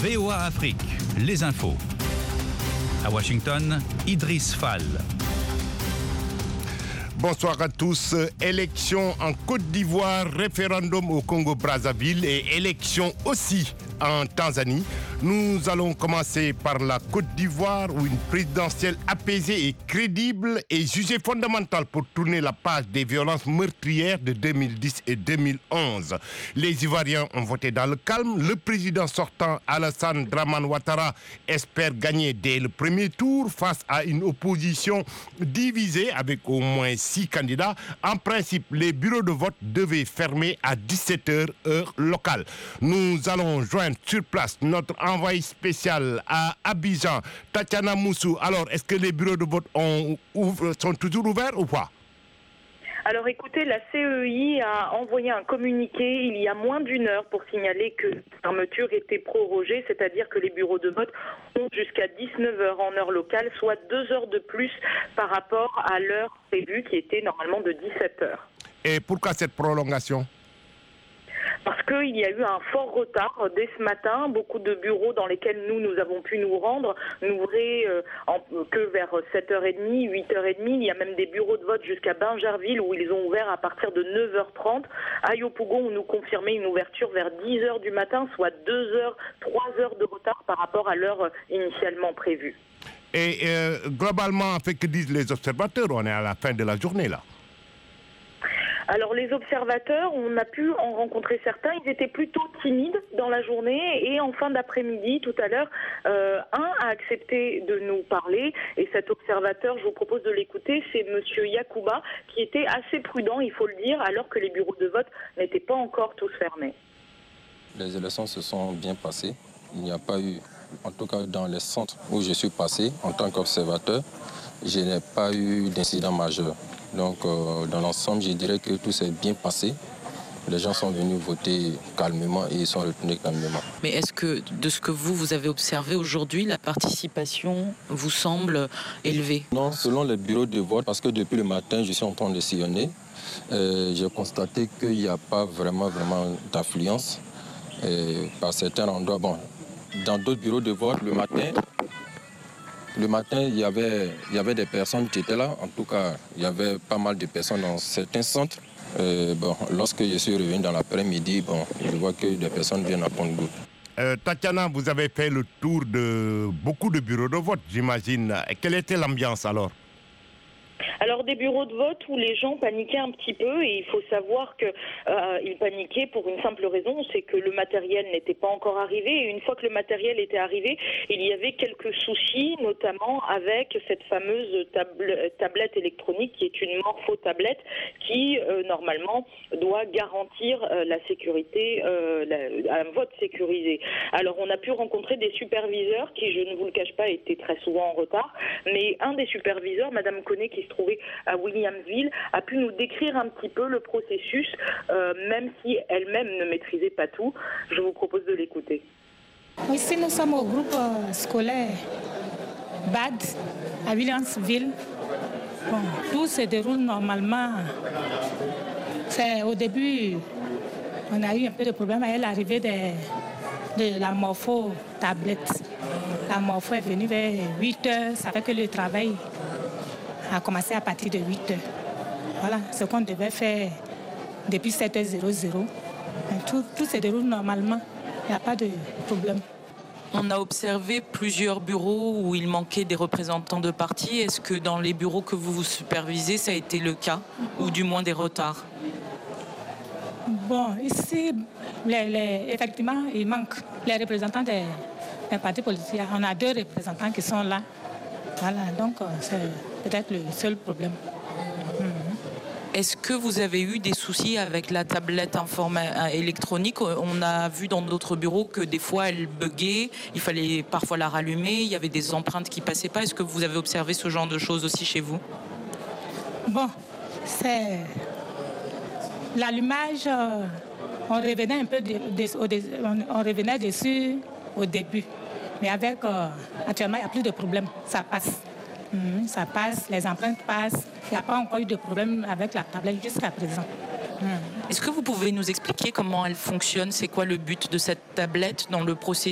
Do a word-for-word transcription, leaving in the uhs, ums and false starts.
V O A Afrique, les infos. À Washington, Idriss Fall. Bonsoir à tous. Élection en Côte d'Ivoire, référendum au Congo-Brazzaville et élection aussi en Tanzanie. Nous allons commencer par la Côte d'Ivoire où une présidentielle apaisée et crédible est jugée fondamentale pour tourner la page des violences meurtrières de deux mille dix et deux mille onze. Les Ivoiriens ont voté dans le calme. Le président sortant Alassane Dramane Ouattara espère gagner dès le premier tour face à une opposition divisée avec au moins six candidats. En principe, les bureaux de vote devaient fermer à dix-sept heures heure locale. Nous allons joindre sur place notre envoyé spécial à Abidjan, Tatiana Moussou. Alors, est-ce que les bureaux de vote ont, sont toujours ouverts ou pas? Alors écoutez, la C E I a envoyé un communiqué il y a moins d'une heure pour signaler que la fermeture était prorogée, c'est-à-dire que les bureaux de vote ont jusqu'à dix-neuf heures en heure locale, soit deux heures de plus par rapport à l'heure prévue qui était normalement de dix-sept heures. Et pourquoi cette prolongation ? Parce qu'il y a eu un fort retard dès ce matin. Beaucoup de bureaux dans lesquels nous, nous avons pu nous rendre n'ouvraient euh, en, que vers sept heures trente, huit heures trente. Il y a même des bureaux de vote jusqu'à Bingerville où ils ont ouvert à partir de neuf heures trente. À Yopougon, on nous confirmait une ouverture vers dix heures du matin, soit deux heures, trois heures de retard par rapport à l'heure initialement prévue. Et euh, globalement, en fait, que disent les observateurs? On est à la fin de la journée là. Alors les observateurs, on a pu en rencontrer certains, ils étaient plutôt timides dans la journée et en fin d'après-midi, tout à l'heure, euh, un a accepté de nous parler et cet observateur, je vous propose de l'écouter, c'est monsieur Yacouba qui était assez prudent, il faut le dire, alors que les bureaux de vote n'étaient pas encore tous fermés. Les élections se sont bien passées, il n'y a pas eu, en tout cas dans les centres où je suis passé en tant qu'observateur, je n'ai pas eu d'incident majeur. Donc, euh, dans l'ensemble, je dirais que tout s'est bien passé. Les gens sont venus voter calmement et ils sont retournés calmement. Mais est-ce que, de ce que vous, vous avez observé aujourd'hui, la participation vous semble élevée? Non, selon les bureaux de vote, parce que depuis le matin, je suis en train de sillonner, euh, j'ai constaté qu'il n'y a pas vraiment, vraiment d'affluence. Et par certains endroits, bon, dans d'autres bureaux de vote, le matin, Le matin, il y, avait, il y avait des personnes qui étaient là. En tout cas, il y avait pas mal de personnes dans certains centres. Euh, bon, lorsque je suis revenu dans l'après-midi, bon, je vois que des personnes viennent à Pont-de-Goutte. Euh, Tatiana, vous avez fait le tour de beaucoup de bureaux de vote, j'imagine. Quelle était l'ambiance alors ? Alors des bureaux de vote où les gens paniquaient un petit peu et il faut savoir qu'ils euh, paniquaient pour une simple raison, c'est que le matériel n'était pas encore arrivé et une fois que le matériel était arrivé, il y avait quelques soucis, notamment avec cette fameuse table, tablette électronique qui est une morpho-tablette qui euh, normalement doit garantir euh, la sécurité, euh, la, un vote sécurisé. Alors on a pu rencontrer des superviseurs qui, je ne vous le cache pas, étaient très souvent en retard, mais un des superviseurs, Madame Koné, qui se trouvait à Williamsville, a pu nous décrire un petit peu le processus, euh, même si elle-même ne maîtrisait pas tout. Je vous propose de l'écouter. Ici, nous sommes au groupe euh, scolaire B A D à Williamsville. Bon, tout se déroule normalement. C'est, au début, on a eu un peu de problème avec l'arrivée de, de la morpho-tablette. La morpho est venue vers huit heures, ça fait que le travail a commencé à partir de huit heures. Voilà ce qu'on devait faire depuis sept heures. Tout, tout se déroule normalement, il n'y a pas de problème. On a observé plusieurs bureaux où il manquait des représentants de partis. Est-ce que dans les bureaux que vous vous supervisez, ça a été le cas, ou du moins des retards? Bon, ici, les, les, effectivement, il manque les représentants des, des partis politiques. On a deux représentants qui sont là. Voilà, donc c'est peut-être le seul problème. Mmh. Est-ce que vous avez eu des soucis avec la tablette informa- électronique? On a vu dans d'autres bureaux que des fois elle buguait, il fallait parfois la rallumer, il y avait des empreintes qui passaient pas. Est-ce que vous avez observé ce genre de choses aussi chez vous? Bon, c'est l'allumage, euh, on revenait un peu de, de, de, on, on revenait dessus au début. Mais avec, euh, actuellement, il n'y a plus de problème. Ça passe. Mmh, ça passe, les empreintes passent. Il n'y a pas encore eu de problème avec la tablette jusqu'à présent. Mmh. Est-ce que vous pouvez nous expliquer comment elle fonctionne? C'est quoi le but de cette tablette dans le processus?